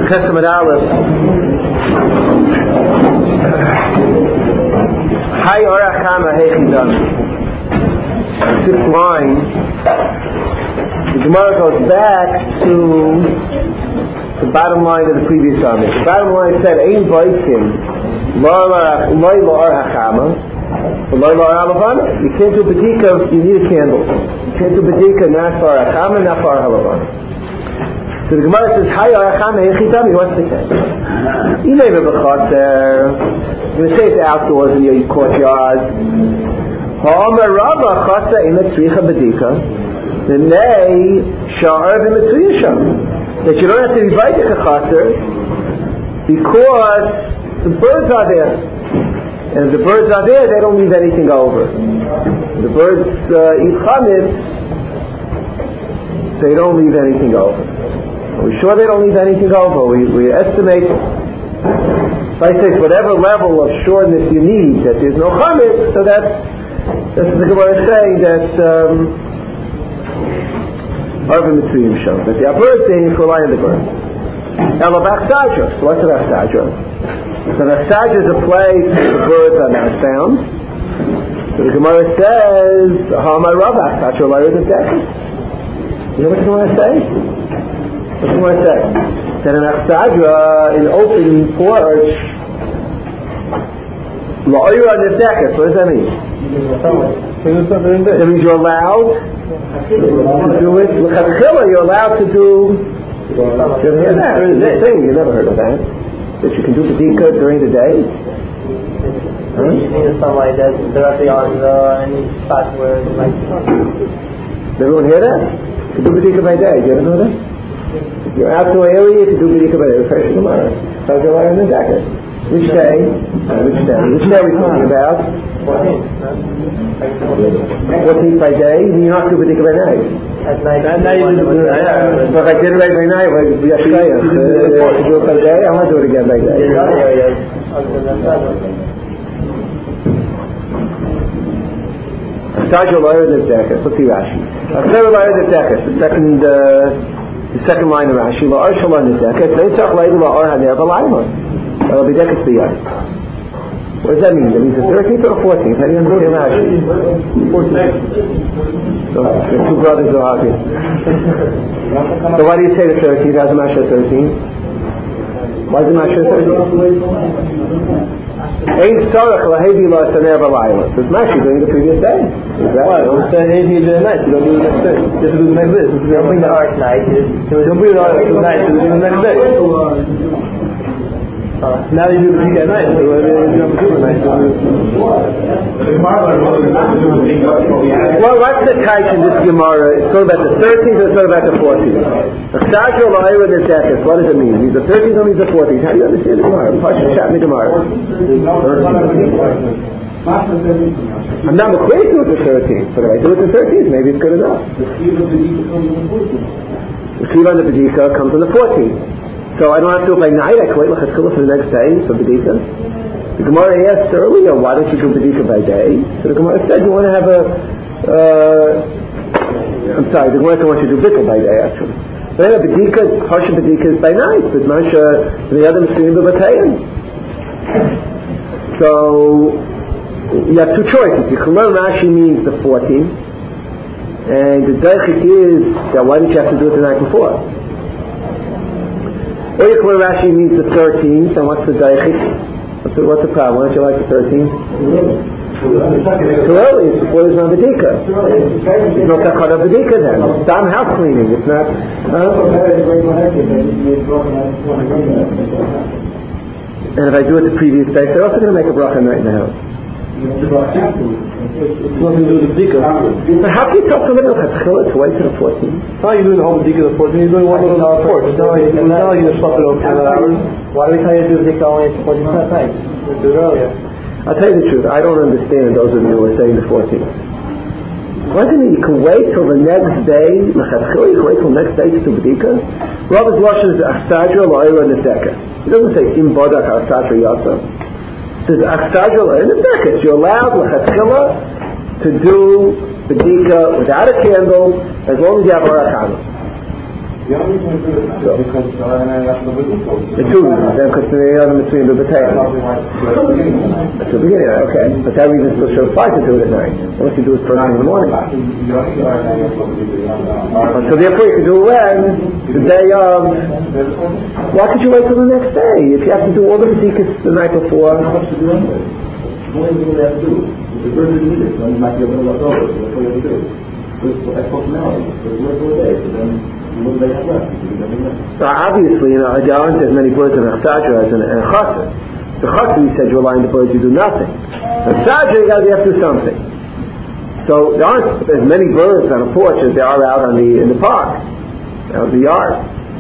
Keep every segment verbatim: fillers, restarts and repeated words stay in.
Chesed Aleph. Hay Orach Chama Hechidam. Fifth line. The Gemara goes back to the bottom line of the previous summit. The bottom line said, "Ein Baisim Loy Orach Chama, Loy Orach Halavana." You can't do bedika. You need a candle. You can't do bedika not for Orach Chama, not for Halavana. So the Gemara says, "Hay Orach Chama Hechidam." What's the case? You may have a chaser. You say it's outdoors in your courtyard. Ha'omer Rabba chaser in the tzricha bedika. The nay sha'ar b'mitzuyasham. That you don't have to invite a chaser because the birds are there. And if the birds are there, they don't leave anything over. The birds uh, eat chametz, they don't leave anything over. Are we sure they don't leave anything over? We, we estimate, like I say, whatever level of sureness you need, that there's no chametz, so that's, that's the Gemara saying that um, Arvim Mitzrayim Sham, that the birds they need to rely on the birds. Ela Bachsadra. So what's an Achsadra? So an Achsadra is a place where the birds are not found. So the Gemara says, Ha'amar Rav Achsadra L'ayr D'Deket. You know what the Gemara says? What's the Gemara say? That an Achsadra, an open porch, L'ayr D'Deket. What does that mean? That means you're allowed to do it. L'chadchila, you're allowed to do. You ever heard that? It's a thing. You never heard of that. That you can do bedika during the day. Huh? You need a sunlight that's directly on uh, any spot where the light comes. Did everyone hear that? You can do bedika by day. Do you ever know that? If you're outdoor area, you can do bedika by day. Fresh tomorrow. So you're lying in the jacket. Which day? Uh, which day? Which day are we talking about? fourteenth. fourteenth by day? You're not doing bedika by night. At night. At night you do it. So if I did it right by night, well, it'd be ashkaya. If I do it by day, I want to do it again by day. Achsadra L'ayr D'Deket. Let's see Rashi. Achsadra L'ayr D'Deket. The second, uh, the second line of Rashi. L'ayr Shalom D'Deket. Veitzach L'ayr L'ayr Haner V'Layma. That'll be D'Deket B'Yad. What does that mean? That means the thirteenth or the fourteenth? How do you understand Rashi? fourteenth. So the two brothers are arguing. So why do you say the thirteenth? How's the Masha thirteenth? Why is the Masha thirteenth? Ein Sarach L'Hevi L'Asaner V'Layla. So it's Masha during the previous day. Why? Don't say anything during the night. You don't do the next day. You have to do the next day. Don't bring the ark night. Don't bring the ark night. You do the next day. Uh, now you do the bedika at night. So what do you have to do at night? Well, what's the type in this Gemara? It's talking about the thirteenth or it's talking about the fourteenth? Achsadra L'ayr D'Deket. What does it mean? Means the thirteenth or means the fourteenth? How do you understand the Gemara? Pasha Shat in the Gemara. I'm not equating with the thirteenth, but if I do it the thirteenth, maybe it's good enough. The Kiva on the bedika comes on the fourteenth. So I don't have to do it by night. I can wait l'chadchila for the next day for bedika. The Gemara asked earlier, why don't you do bedika by day? So the Gemara said, you want to have a. Uh, I'm sorry, the Gemara wants you to do bittul by day actually. But then bedika, parsha bedika is by night. But Masha, the other Mesirim b'Batayin. So you have two choices. You can learn Rashi means the fourteenth, and the daichik is that why didn't you have to do it the night before? Or you call Rashi means the thirteenth, and what's the daichik? What's the, what's the problem? Why don't you like the thirteenth? Too early. It's before there's no bedika. There's no takana of bedika then. It's done house cleaning. It's not. Huh? And if I do it the previous day, they're also going to make a bracha night in the house. Nothing to do with the bedika. But how can you tell somebody to wait till the fourteenth? How are you doing the whole bedika the fourteenth? You're doing one little report. It's not like you just swap it over for hours. Why do we tell you to do the bedika only at the fourteenth night? Let's do it earlier. I'll tell you the truth. I don't understand those of you who are saying the fourteenth. Why isn't it you can wait till the next day? You can wait till the next day to do bedika. Rabbi's Lashon is Achsadra L'ayr D'Deket. He doesn't say Im Badak Achsadra Yasa. It says Achsadra L'ayr D'Deket. You're allowed l'chadchila to do bedika without a candle as long as you have Orach Chama. The only reason we do it now is because uh, that's the wisdom code. The two reasons, then because the other between the potato. That's the beginning, okay. But that reason still should apply to do it at night. Unless you do it first thing in the morning. So therefore you can do it when? The day of. Why could you wait till the next day? If you have to do all the bedikas the night before. What do you have to do? The bird didn't need it, so you might be able to left over. So that's what you have to do. It's a functionality. So you wait for a day, so then what do they have left? So obviously, you know, there aren't as many birds in Chassadra as in Chassid. The Chassid, you said you rely on the birds, you do nothing. In Chassadra, you got to have to do something. So there aren't as many birds on a porch as there are out on the in the park, out in the yard.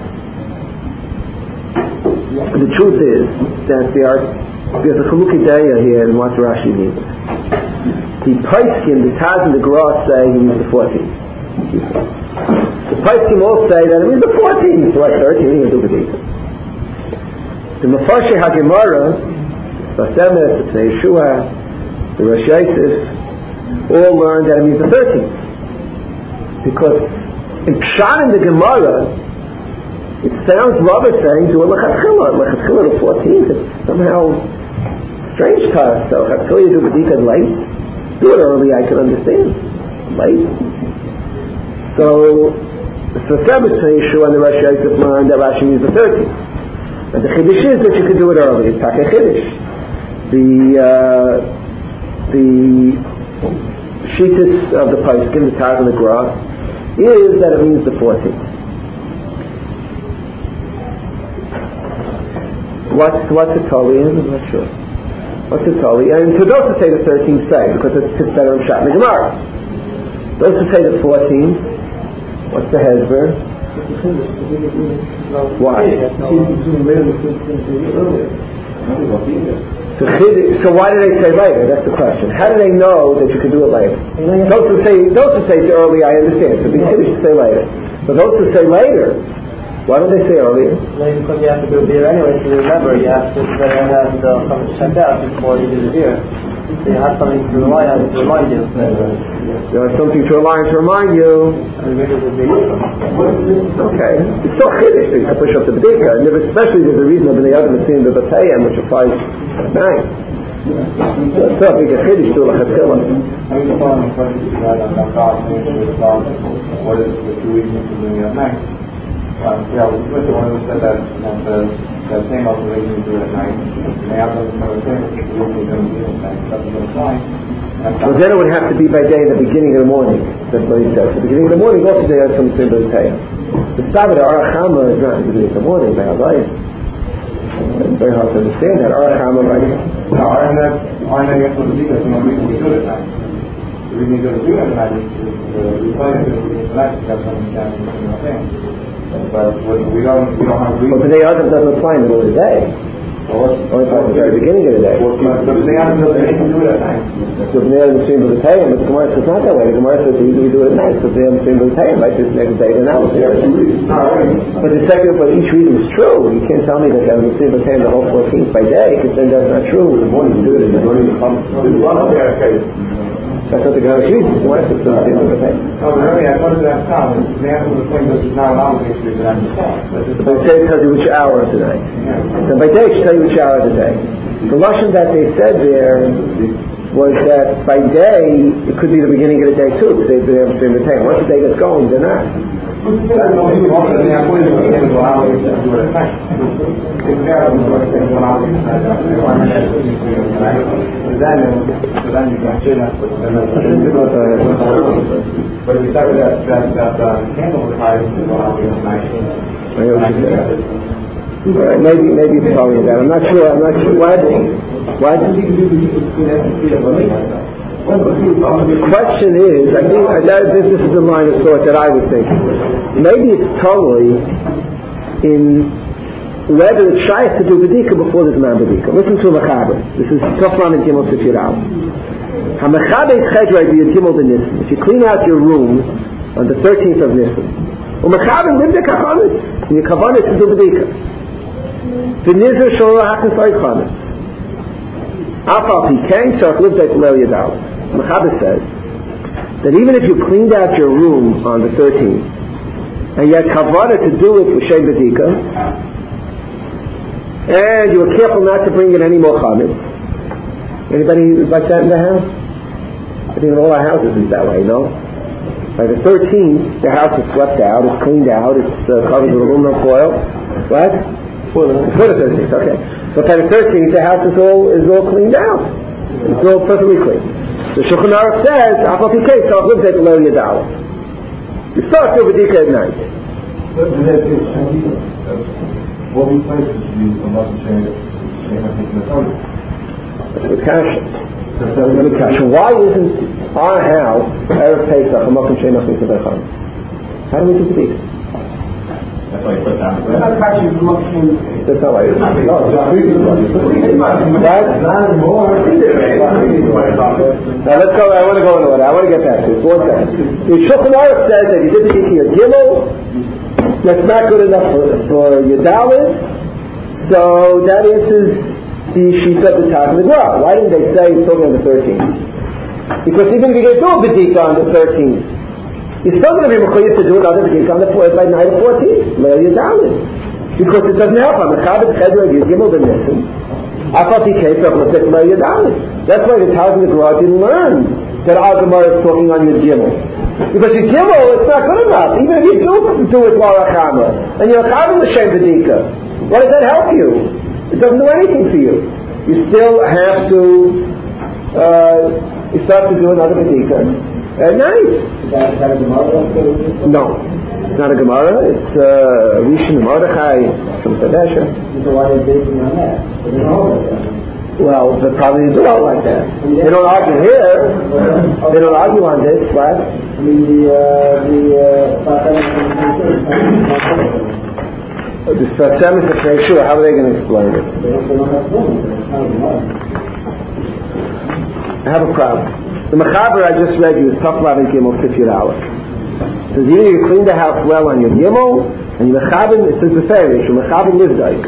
And the truth is that there are there's a Chalukei Deya here in what Rashi means. The Paiskim, the Taz and the Gra say he means the fourteenth. The Paiskim all say that it means the fourteenth, so like thirteen, he can do B'dika. The Mefarshei HaGemara, Basemet, the Yeshua, the Rosh Yosef, all learned that it means the thirteenth. Because in Pshat in the Gemara, it sounds Rabbi saying do a Lechatchila. Lechatchila the fourteenth. It's somehow strange to us. So Lechatchila you do B'dika late. Do it early, I can understand. Late. So the Sefer Yeshua and the Rosh Yosef learned that Rashi means the thirteenth. And the Chiddush is that you can do it early. It's Takei Chiddush. The uh, the Shittus of the Paiskim, the Taz and the Gra, is that it means the fourteenth. What's what's the Tali in? I'm not sure. What's the Tali? And to those who say the thirteenth say, because it's, it's better in Pshat in the Gemara. Those who say the fourteenth, what's the Hezber? Why? So, so why do they say later? That's the question. How do they know that you can do it later? Those who say those who say early, I understand. So they should say later. But those who say later, why don't they say earlier? Maybe because you have to do beer anyway, so remember, you have to better have uh, something checked out before you do the beer. So you have something to rely on to remind you. You have something to rely on to remind you. Okay. It's still chiddush, you can push up the b'dika, and especially there's a reason of the other machine, the batayim, which applies at night. So it's still a big chiddush to l'chatchila. What is the two reasons for doing it at night? Um, yeah, we went to one who said that, that the, that same observation you do at night. And they have those other things, the reason you don't do it at night, that's no sign. Well, then it would have to be by day in the beginning of the morning. That's what he says. The beginning of the morning also they have some symbol of Taya. The Sabbath, Arachama is not in the beginning of the morning, by Havaya. It's very hard to understand that. Arachama, right? No, Arachama, Arachama, yes, was the because the reason we do it at night. The reason you don't do it at night is the requirement of the night to have some understanding of the thing. But we don't, we don't have reason. But the day doesn't apply in the middle of the day. Only at the very beginning of the day. But the day doesn't do it at night. So the day of the stream of the Tayim, but the Gemara says not that way. The Gemara says you usually do it at night. So the day of the stream of the Tayim, right? This next day, then that was there. But the second, but each reason is true. You can't tell me that the stream of the Tayim the whole fourteenth by day, because then that's not true. In the morning you do it in the morning you come. That's what the Gemara uses. The Gemara says the stream of the Tayim. No, but really, I wanted to ask Tom, the answer to the point that it's not allowed to do it at night. But the day tells you which hour of the night. So by day it should tell you which hour of the day. The lashon that they said there was that by day it could be the beginning of the day too, because they've been able to maintain. Once the day gets going, they're not. That's no reason why the point is to allow it to do it at night. If they are going to do it at night, they want to do it at night. So then you can say that. But if you start with that, that, that uh, candle is high, it's allowed to do it at night. Right, maybe maybe it's probably that. I'm not sure. I'm not sure. What? What? The question is, I think I, that, this, this is the line of thought that I was thinking. Maybe it's totally in whether it's shy to do bedika before there's man bedika. Listen to Mechaber. This is Tofran and Gimel Sefirah. HaMechaber is chedra by Gimel de Nisan. If you clean out your room on the thirteenth of Nisan, u'Mechaber live the kachanis, and your kavanah to do bedika. The Nizar Shorah Hakan Sari Chametz. Afal Pikang Sarach Liv Zayt Lel Yadal. Mechaber says that even if you cleaned out your room on the thirteenth and you had kavanah to do it with Shem B'dika, and you were careful not to bring in any more chametz. Anybody who's like that in the house? I think all our houses is that way, no? By the thirteenth, the house is swept out, it's cleaned out, it's uh, covered with aluminum foil. What? For the thirteenth, okay. So by the thirteenth, the house is all is all cleaned out. It's all perfectly clean. The Shulchan Aruch says, "Afal pi kei tzarich libdek lo yadala." You start your B'dika at night. What replaces the Muslim chain of That's with kasha. Why isn't our house Erev Pesach a Mokum Shein Nothing to their Chayim? How do we do B'dika? That's why you put down the That's not why it is. No, now let's go, I want to go into it. I want to get back to it. One second. The Shulchan Aruch says that you did the B'dika your Gimel, that's not good enough for, for your Dalit, so that answers the Shita of the Taz Midrash. Why didn't they say it's only on the thirteenth? Because even if you get do a B'dika on the thirteenth, you're still going to be required to do another B'dika on the by night of fourteenth. Leil Yadalit. Because it doesn't help. On the Chabad Chedra, you Gimel the Nissen. Afal pi kei tzarich libdek lo yadalit. That's why the Taz Midrash didn't learn that our Gemara is talking on your Gimel. Because your Gimel, it's not good enough. Even if you do do it while Achama, and you're Achama l'Shem B'dika, what does that help you? It doesn't do anything for you. You still have to uh, you start to do another B'dika at night. Is that, is that a Gemara? No. It's not a Gemara. It's uh, Rishon Mordechai from Tadesha. So why are they basing on that? They don't hold like that. Well, they probably do all like that. They don't argue here. They don't argue on this, right? I mean, the, uh, the, uh, The Sfat Emes is sure. How are they going to explain it? I have a problem. The Mechaber I just read you is Taf Lav Gimel Sifyat Aleph. It says either you clean the house well on your Gimel, and you Mechaber, it says the Ferish, you Mechaber Livdai.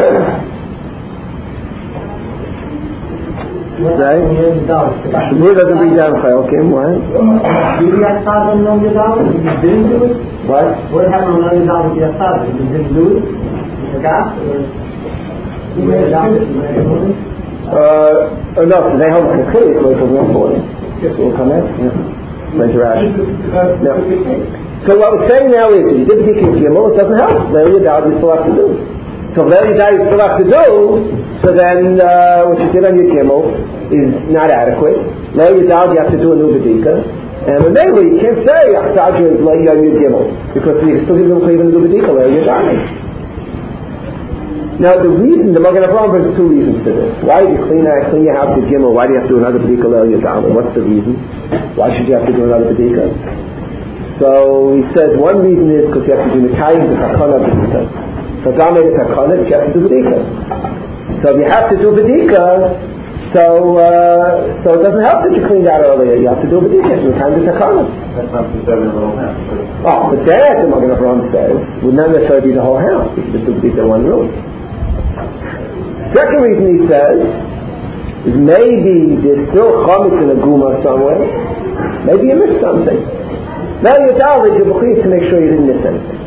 Right? Shmuel doesn't read down Chayilkim, right? Do you have Tazim on your dollar? You didn't do it? What? What happened on your dollar with your Tazim? You didn't do it? You forgot? Or you made a dollar? You made a dollar? Uh, no, so they hold it clearly, so it's a real forty. Yes, it will come in. Yeah. Raise your ash. No. So what we're saying now is, if you did the B'dika Gimel, it doesn't help. Leil Yadalit you still have to do. So Leil Yadalit you still have to do, so then uh, what you did on your Gimel is not adequate. Leil Yadalit you have to do a new B'dika. And mainly you can't say Achsadra is Leil on your Gimel, because you still give them even a new B'dika, Leil Yadalit. Now the reason, the Magen Avraham brings two reasons to this. Why do you clean, uh, clean your house with Gimel? Why do you have to do another B'dika Leil Yadalit? What's the reason? Why should you have to do another B'dika? So he says one reason is because you have to do Mikayim the Takana B'dika. So God made a Takana, but you have to do B'dika. So if you have to do B'dika, so uh, so it doesn't help that you cleaned out earlier. You have to do B'dika. So time the Takana. That's not the seven little house. Oh, but that, the Magen Avraham says, would not necessarily be the whole house. You could just do B'dika in one room. Second reason he says is maybe there's still chametz in a guma somewhere. Maybe you missed something. Now you're down you're b'chiyuv to make sure you didn't miss anything.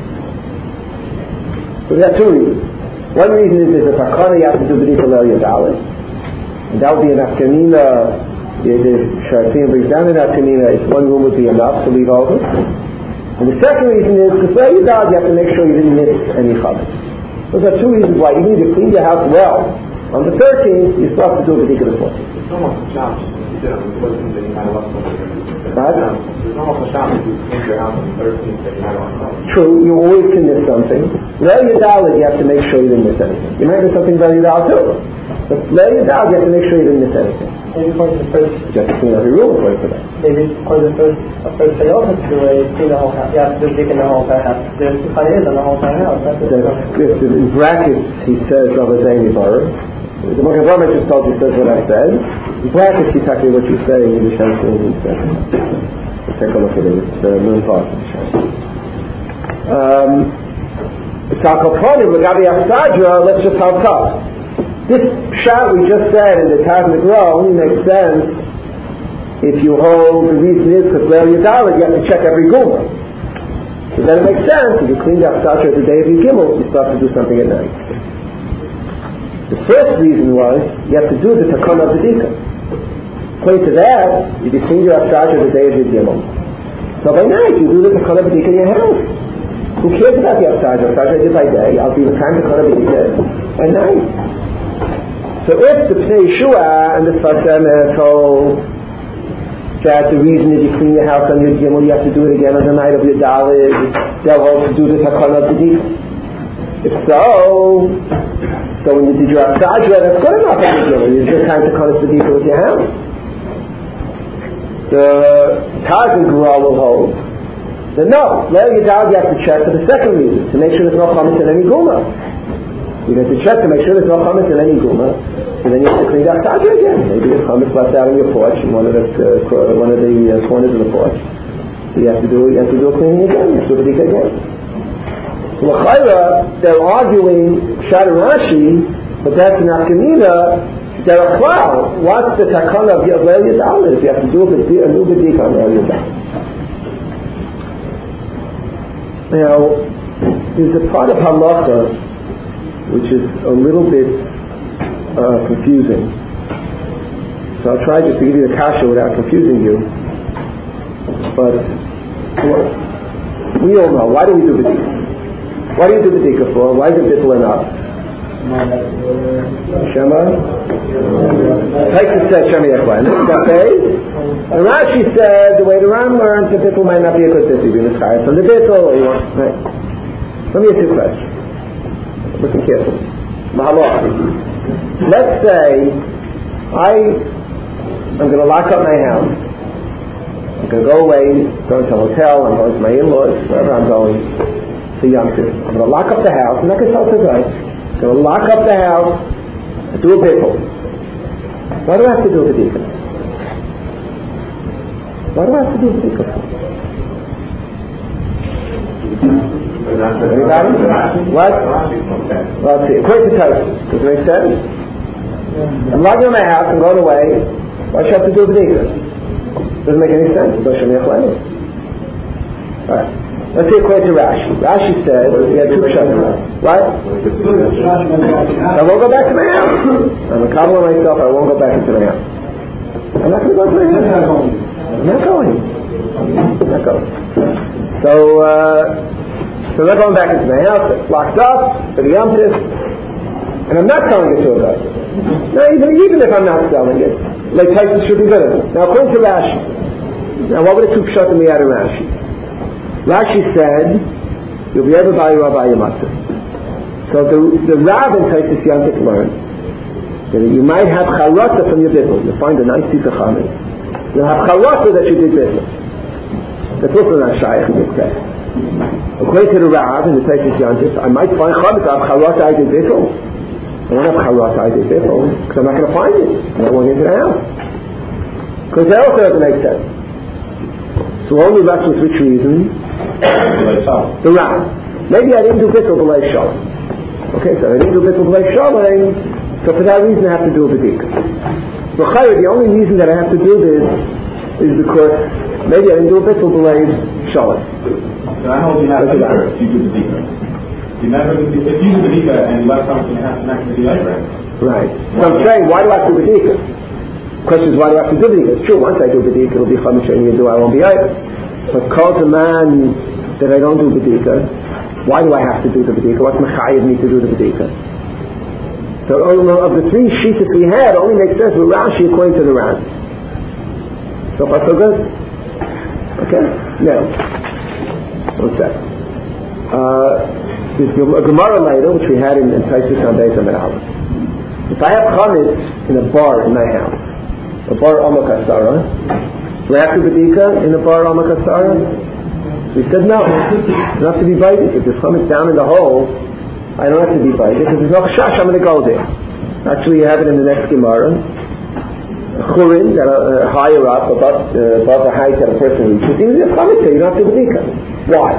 So we have two reasons. One reason is there's a takana you have to do b'dika leil yadalit, and that would be an afkanina. The Sharatim brings down an afkanina. If one room would be enough to leave over. And the second reason is because leil yadalit you have to make sure you didn't miss any chametz. Those are two reasons why even if you clean your house well, on the thirteenth, you still have to do a particular point. It's almost a challenge. You did it on the fourteenth and you had a lot of Right? There's almost a challenge if you clean your house on the thirteenth and you had a lot of True, you always can miss something. Leil Yadalit, you have to make sure you didn't miss anything. You might miss something Leil Yadalit too. But Leil Yadalit, you have to make sure you didn't miss anything. Maybe according to the first, You have to clean every room according to that. maybe according to the first, the first thing also to do is clean the whole house. You have to do B'dika in the whole entire house. There's two chayes on the whole entire house. That's it. The, the, in brackets, he says, Rabbi Zaini Bar. The Magen Avraham just told you, says what I said. In brackets, he's talking what you say in the Shem Shulchan said. Let's take a look at it. It's uh, Nun Vav in the Shem. Um, Salkoponim, L'gabi Achsadra, let's just help up. This shot we just said in the Taz Midrash only makes sense if you hold the reason is because Leil Yadalit you have to check every guma. So then it makes sense, if you clean the Achsatra at the day of your Gimel, you still have to do something at night. The first reason was, you have to do the Takana B'dika. According to that, if you clean your Achsatra the day of your Gimel, so by night you do the Takana B'dika in your house. Who cares about the Achsatra? Achsatra I did by day, I'll do the time Takana B'dika at night. So if the Pnei Yeshua and the Sfasem are told that the reason is you clean your house on your Gimel, you have to do it again on the night of your Dalit, they'll hold to do the Takana B'dika. If so, so when you did your Achsatra, that's good enough on your Gimel. You just time Takana B'dika with your house. The Taz and Gura will hold that no, later your Dalit you have to check for the second reason, to make sure there's no chametz in any Guma. You have to check to make sure there's no chametz in any Guma. And then you have to clean the Achsatra again. Maybe there's chametz left out on your porch, in one of the uh, one of the uh, corners of the porch. So you have to do you have to do a cleaning again. You have to do it again. So l'chayra, they're arguing Pshat and Rashi, but that's an Afkamina. They're a cloud. What's the takana of Leil Yadalit? If you have to do a new bedik on Leil Yadalit. Now, there's a part of halacha which is a little bit uh, confusing. So I'll try just to give you the kasha without confusing you. But well, we all know, why do we do bedika? Why do you do bedika for? Why is it bittul enough? Shema? Taisa said Shema Yechwan. And Rashi said the way the Ram learns the bittul might not be a good bittul. You can from the bittul or you want. Right. Let me ask you a question. Listen carefully. Mahaloch. Let's say I I'm going to lock up my house. I'm going to go away, go to a hotel, I'm going to my in-laws, wherever I'm going, to Yom Tov. I'm going to lock up the house. I'm not going to tell tonight. I'm going to lock up the house and do a bittul. Why do I have to do a bedika? Why do I have to do a bedika? Anybody? What? Well, let's see. According to Tosfos, does it make sense? I'm locking up my house, I'm going away. Why should I have to do a bedika? Doesn't make any sense. Alright. Let's see according to Rashi. Rashi said he had two pshatim. What? I won't go back to my house. I'm a kabbalah myself, I won't go back into my house. I'm not going to go to my house. I'm not going. I'm not going. So, uh, so I'm not going back into my house. It's locked up for the Yom Tov. And I'm not selling it to a guy. No, even, even if I'm not selling it, like Tyson should be good at it. Now, according to Rashi, now what were the two pshatim we had in Rashi? Rashi said, you'll be able to buy your Rabbi Yamatzah. So the, the Rav in Taisus Yantik learned that you might have charata from your bittul. You'll find a nice piece of chametz. You'll have charata that you did bittul. That's also not shaykh in this case. According to the Rav in the Taisus Yantik, I might find chametz, I have charata I did bittul. I don't have charata I did bittul, because I'm not going to find it. I'm not going into the house. Because that also doesn't make sense. So we're only left with which reason? The Ram. Maybe I didn't do bittul b'lei shalom. Okay, so I didn't do bittul b'lei shalom, so for that reason I have to do a bedika. So the only reason that I have to do this is because maybe I didn't do a bittul b'lei shalom. So I hold you have to if you do bedika. You never do, if you do bedika and you left something you have to next to do later. Right. So I'm saying, why do I have to do bedika? The question is, why do I have to do bedika? It's true, once I do bedika, it'll be chametz and you do, I won't be either. But calls a man that I don't do bedika, why do I have to do the bedika? What's mechayev me to do the bedika? So of the three sheets that we had, only makes sense with Rashi according to the Ram. So far so good? Okay? Now, one sec. Uh, there's a Gemara later, which we had in, in Taisus on Beis Amid Aleph. If I have chametz in a bar in my house, a bar Amakasara, do I have to bedika in a bar Amakasara? We said no. I don't have to be baited. If there's chametz down in the hole, I don't have to be baited because there's no chash. I'm going to go there. Actually, you have it in the next Gemara. Churin, that are uh, higher up, above, uh, above the height that a person reaches. Even if chametz there, you don't have to bedika. Why?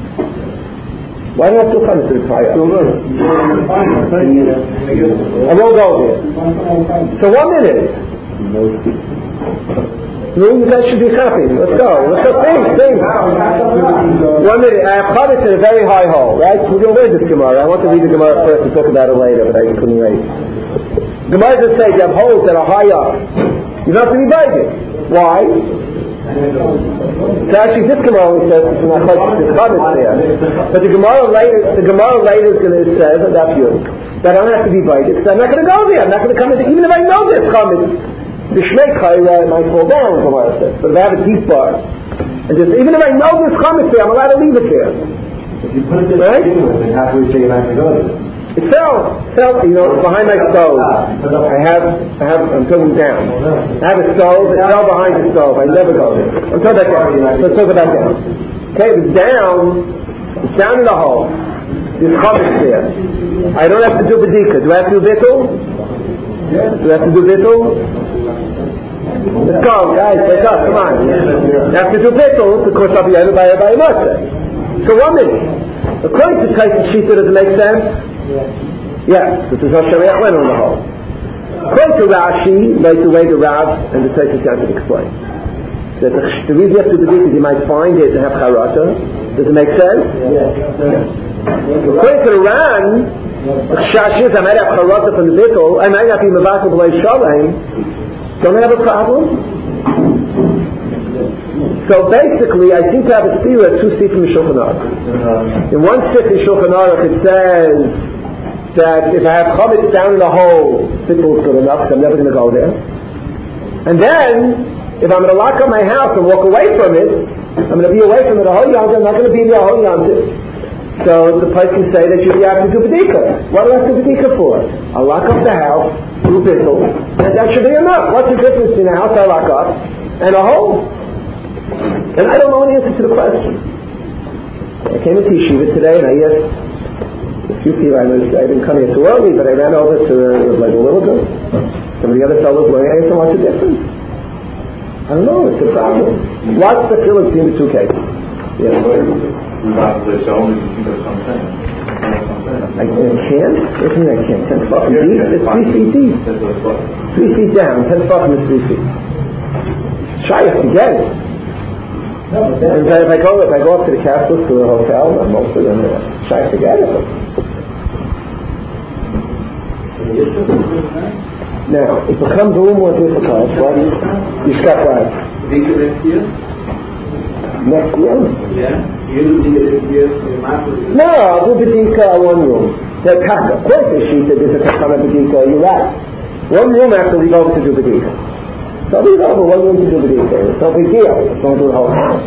Why do I have to chametz this high up? I won't go there. So one minute. No, you guys should be happy. Let's go. Let's go. Think, think. One minute. I have Chavetz in a very high hole, right? We're going to read this Gemara. I want to read the Gemara first and talk about it later, but I couldn't wait. Gemara does say you have holes that are high up. You don't have to be biting. Why? So actually, this Gemara only says it's not quite the Chavetz there. But the Gemara later, the Gemara later is going to say that's you that I don't have to be biting because I'm not going to go there. I'm not going to come in. Even if I know there's Chavetz. The Shnei Chayra might fall down, Gemara says. But if I have a deep bar, and just, even if I know this chametz there, I'm allowed to leave it there. If you put it there, right? Then how do we say you're not going to go there? It fell, fell, you know, behind my stove. I have, I have, I'm putting down. I have a stove, it fell behind the stove. I never go there. I'm talking about down. Let's talk about down. Okay, it's down, it's down in the hole. There's chametz there. I don't have to do bedika. Do I have to do bittul? Do I have to do bittul? Let's go, guys, wake up, come on. You have to do bittul because I'll be able to buy a Moshe. So one minute. According to Tyson Shita, does it make sense? Yes, this is how Shariach went on the whole. According to Rashi, like the way the Rav and the Tyson Shita explain. That the, the reason you have to do this is you might find it and have charata. Does it make sense? Yes. According to the Ran, the Chash is I might have charata from the bittul, I might not be mevatel b'lei shalem. Don't I have a problem? So basically, I think I have a stira two seats from the Shulchan Aruch. In one sit in Shulchan Aruch, it says that if I have chametz down in the hole, bittul is good enough, because I'm never going to go there. And then, if I'm going to lock up my house and walk away from it, I'm going to be away from it a whole yom. I'm not going to be there a whole yom. So the place can say that you have to do bedika. What do I have to do bedika for? I'll lock up the house, do bittul, and that should be enough. What's the difference between a house I lock up and a hole? And I don't know an answer to the question. I came into yeshiva today and I asked a few people. I, was, I didn't come here too early, but I ran over to uh, like a little bit. Some of the other fellows were. I asked them what's the difference. I don't know. It's a problem. What's the difference between the two cases? Yeah. I can't? What do you mean I can't? Ten fucking deep? It's three feet deep. Three feet down. Ten fucking is three feet. Try it, forget it. And if I go if I go up to the castle to the hotel, I'm mostly going to try to forget it. Now, it becomes a little more difficult. What? You stop right. Next year? Next year? Yeah. You do this year, no, I'll do Bedika one room. Of course, if she said there's a Takana Bedika, you're right. One room after we go over to do Bedika. So we go over one room to do Bedika. It's no big deal. Don't do the whole house.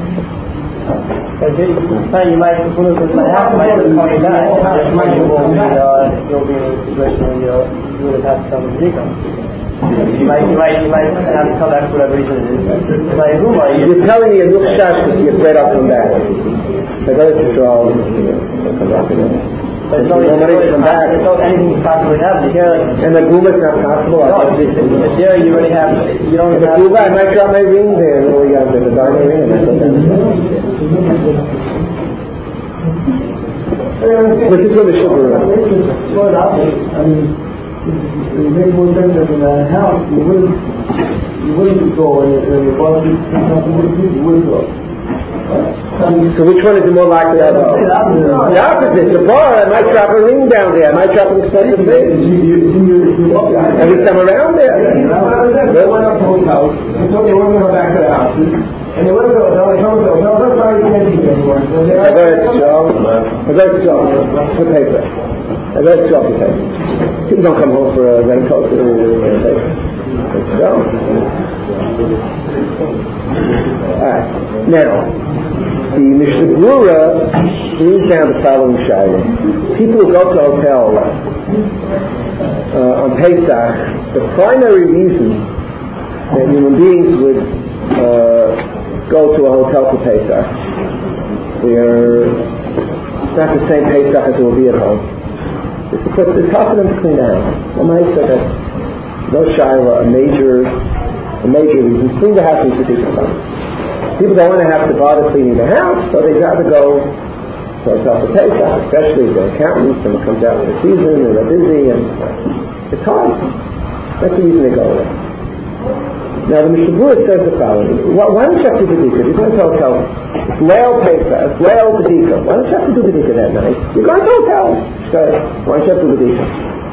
Okay, you might put it in the house, might be coming back. You might be, uh, you'll be in a situation where you'll, you would have to come to Bedika. You might, you might, you might have to come back for whatever reason it is. Like, who are you? You're telling me a little shot because you're afraid I'll come back. I go to Israel, I'll come back again. But it's only come back. It's not anything possibly happen. Here, and the Guma is not possible. No, but there you already have. You don't. The Guma, I might drop my ring there. What we got there? The diamond ring. This is what the sugar is. I mean, it makes more sense that in a house you wouldn't you wouldn't go and your boss you wouldn't go. So which one is the more likely to go? The opposite. The bar, I might drop a ring down there. I might drop an expensive thing. Every time around there. They went up to his house. They told they weren't going to go back to the house. And they went to go. No, no, no, no, no, sorry, you can't do it anymore. I got it, Joe. I got it, Joe. For paper. I got it, Joe, for paper. People don't come home for a raincoat. Let's go. Alright. Now, the Mishnah Berurah brings down the following shayla. People who go to a hotel uh, on Pesach, the primary reason that human beings would uh, go to a hotel for Pesach, they're not the same Pesach as it will be at home. It's because it's hard for them to clean the house. Well, I said that no shayla, a major, a major reason. Clean the house is a different time. People don't want to have to bother cleaning the house, so they'd rather go to a hotel for Pesach, especially if they're accountants and it comes out with the season and they're busy and it's hard. That's the reason they go there. Now the Mishnah Berurah says the following. Why, why don't you have to do Bedika? You're going to a hotel. It's Leil Pesach, it's Leil Bedika. Why don't you have to do Bedika that night? You're going to a hotel. So, why don't you have to do Bedika?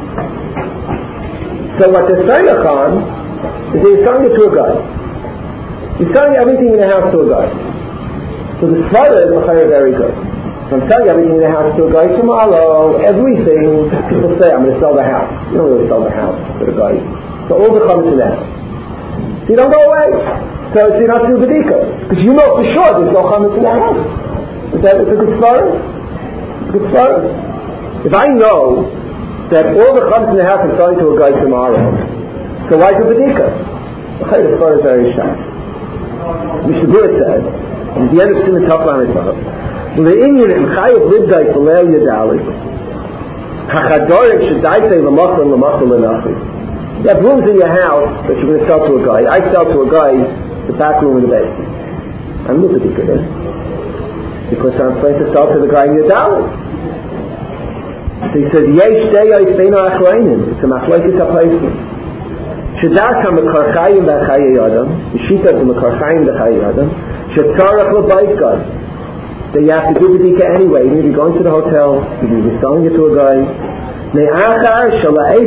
So what they're saying on is that he's selling it to a guy. He's selling everything in the house to a guy. So the Svara is very good. So I'm selling everything in the house to a guy tomorrow. Everything, people say, I'm going to sell the house. You don't really sell the house to the guy. So all the comments in the house. So you don't go away. So, so you don't have to do Bedika. Because you know for sure there's no comments in the house. Is that is a good Svara? It's a good Svara. If I know that all the comments in the house I'm selling to a guy tomorrow, so why do Bedika? The Svara is very sharp. Mishnah Berurah said, at the end of Siman Tov Lamed Vav, the Indian in Chayav Lidgai for Leil Yadali, Hachadorik Shadaitei L'Machal L'Machal L'Nachi. You have rooms in your house that you're going to sell to a guy. I sell to a guy the back room in the basement. I'm not Bedika there. Because I'm planning to sell to the guy in Yadali. So he says, Yesh Deyai Feino Achrayim. It's a Machlokes HaPoskim. Shadaka Mekarchayim B'Chaye Adam. Yishita Mekarchayim B'Chaye Adam. Shetzarach L'Bayit God. That you have to do Bedika anyway. You may be going to the hotel, you may be selling it to a guy. Because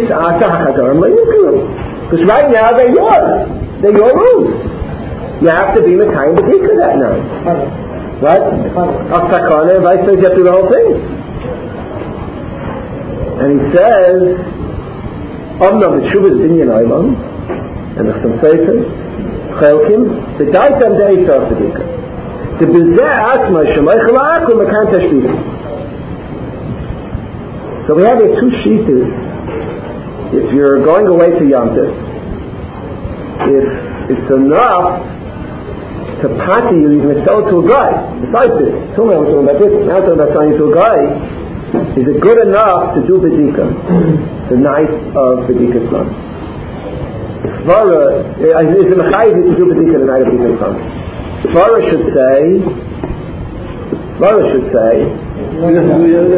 right now they're yours. They're your rooms. You have to be Mekayim Bedika that night. What? Aftakana, if I said you have to do the whole thing. And he says, Omnam B'Tshuvas Binyan Olam, and the Chum Sefer, Chelkim, B'Daitam De'isar Bedika. The B'zeh Asma Shemaych La'akum Mekan Tashbisi. So we have here two sheetas. If you're going away to Yom Tov, if it's enough to party you, you can sell it to a guy. Besides this, two men were talking about this, now talking about selling it to a guy. Is it good enough to do Bedika the night of Bedika's son? Svara, is it mechayiv to do Bedika the night of Bedika's son? Svara should say, Svara should say, What's the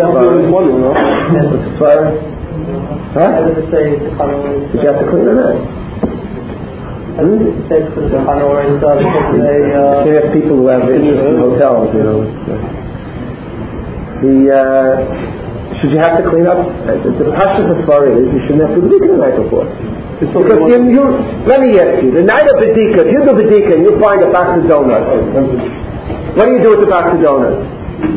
Svara? Huh? Did you have to clean it up? Hmm? You can't have people who have interest in hotels, you know. The, uh, should you have to clean up? The passion for Svara is you shouldn't have to Bedika the night before. Because you, you, let me ask you, the night of Bedika, if you do Bedika and you find a box of donuts, what do you do with the box of donuts?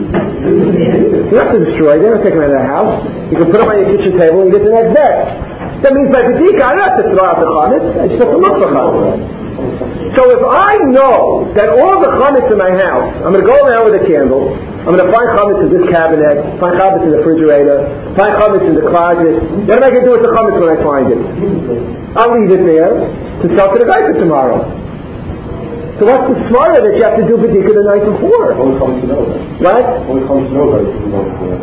You don't have to destroy them, you don't take them out of the house. You can put them on your kitchen table and get the next day. That means by Bedika, I don't have to throw out the chametz, I just have to look for chametz. So if I know that all the chametz in my house, I'm going to go around with a candle, I'm going to find chametz in this cabinet, find chametz in the refrigerator, find chametz in the closet. What am I going to do with the chametz when I find it? I'll leave it there to sell to the guy for tomorrow. So what's the svara that you have to do Bedika the night before? Only comes to know that. What? Only comes to know that you don't know.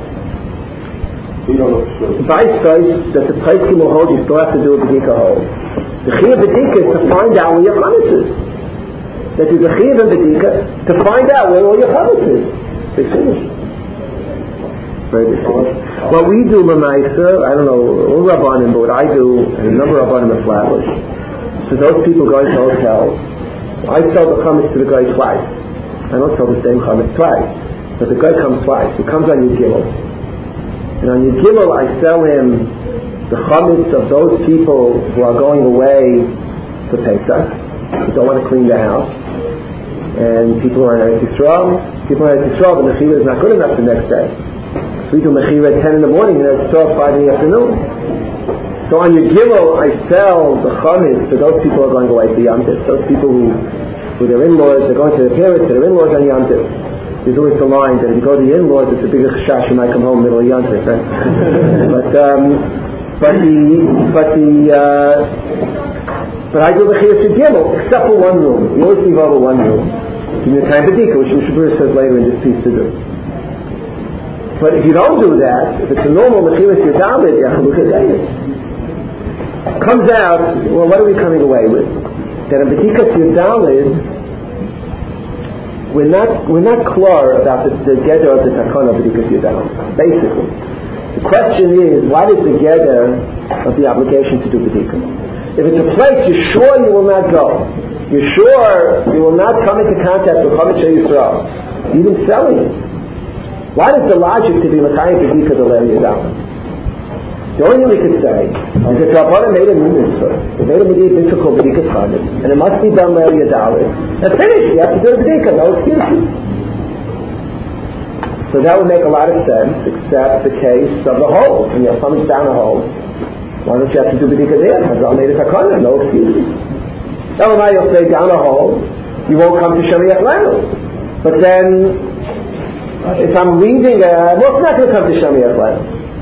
You don't know for sure. The Bais says that the Poskim will hold, you still have to do a Bedika hold. The Chiyuv Bedika is to find out where your chametz is. That is the Chiyuv in Bedika to find out where all your chametz is. They finish. Very big finish. What we do, Lamaisa, I don't know, all Rabbanim, but what I do, and a number of Rabbanim establish, so those people going to hotels, I sell the chametz to the guy twice. I don't sell the same chametz twice. But the guy comes twice. He comes on your gimel. And on your gimel I sell him the chametz of those people who are going away for Pesach, who don't want to clean the house. And people who are in Eretz Yisrael, people in Eretz Yisrael, the mechira is not good enough the next day. So we do mechira at ten in the morning and Eretz Yisrael at five in the afternoon. So on your gimel, I sell the chametz to those people who are going away to Yom Tov. Those people who, with their in-laws, they're going to their parents, to their in-laws on Yom Tov. There's always the line that if you go to the in-laws, it's a bigger chashash, you might come home middle of Yom Tov, right? but, um, but the, but the, uh, but I do the chiyuv to gimel, except for one room. You always leave over one room. In the time Bedika, which Mishnah Berurah says later in this piece to do. But if you don't do that, if it's a normal mechilus yadamid, comes out, well, what are we coming away with? That in Bedikas Yudalid, we're not we're not clear about the, the gather of the takana of Bedikas Yudalid. Basically, the question is, what is the gather of the obligation to do Bedika? If it's a place you're sure you will not go, you're sure you will not come into contact with Chametz Yisrael, even selling it. What is the logic to be L'chaim B'dika D'Ler Yadam? The only thing we could say is that Rabbanan made a new mitzvah. They made a mitzvah called B'dika Chametz, and it must be done L'er Yadam. That's finished. You have to do the B'dika. No excuses. So that would make a lot of sense, except the case of the hole. When you have someone down a hole, why don't you have to do B'dika there? Hazal made a takana. No excuses. Elamai, you'll say down a hole, you won't come to Shemiach Lenu. But then, if I'm reading a, well, it's not going to come to Shemiach Lenu.